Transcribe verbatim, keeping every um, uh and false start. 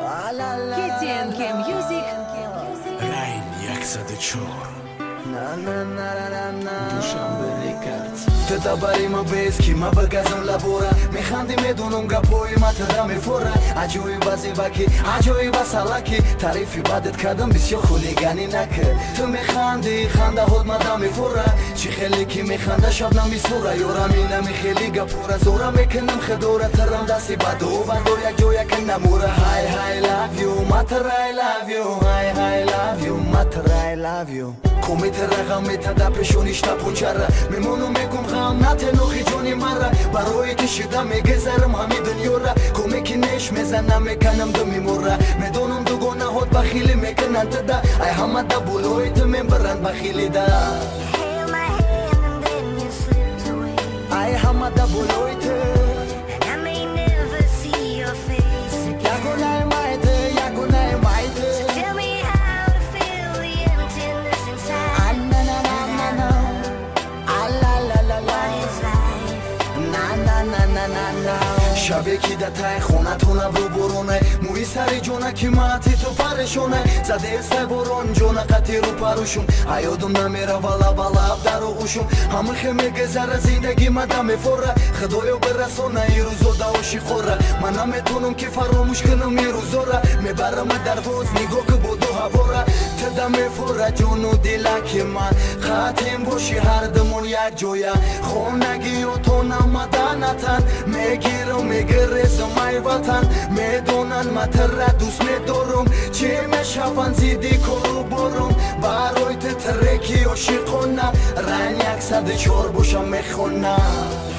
кей ти эн кей Music. Райн яксад чор Душанбе Рекордс. Ты добари ма бески, ма багазам лабора Механди медунум гапои ма тада мефора Аҷоиба зебаки, аҷоиба салаки Тарифи бадет кардам бисёр хулигани нака Ту механди, хандаҳот мада мефора Чи хеле ки механда шабнам мисура Ёрам инами хели гапора Зора мекунам хедора тарам дасти бадо Бардор як ҷоя канамура Hi, hi, love you, матара I love you Hi, hi, love you, матара I love you Комите рағам метада пешоништа пунчара Мемону мегум ғам натенохи ҷони мара Барои ки шида мегезарам ҳами дунёра Кумеки неш мезанам меканам ду мемора Медонам дугонаҳот бахилӣ мекунанд тада Ай ҳамада болои ту мебаранд бахилида Ай ҳамада болои ту Ягонай майда, ягонай майда шабе ки да тай хонатона бу боронай муи сари ҷона ки маати ту парешонай задестай борон ҷона қати ру парушум ҳаёдум намерава лабалаб дар оғушум ҳама хе мегезара зиндагӣ мада мефора худоё бирасона и рӯзода ошиқора ман наметонам ки фаромӯш кунам и рӯзора мебарама дарвоз нигоҳ ки боду ҳавора тада мефора ҷону дилаки ман қатим боши ҳардамон як ҷоя хонагиётона маданатан мегирам мегирезам ай ватан медонанд матара дӯст медорам чӣ мешаванд зидди кору борам барои ту треки ошиқона райн яксаду чор бошам мехонам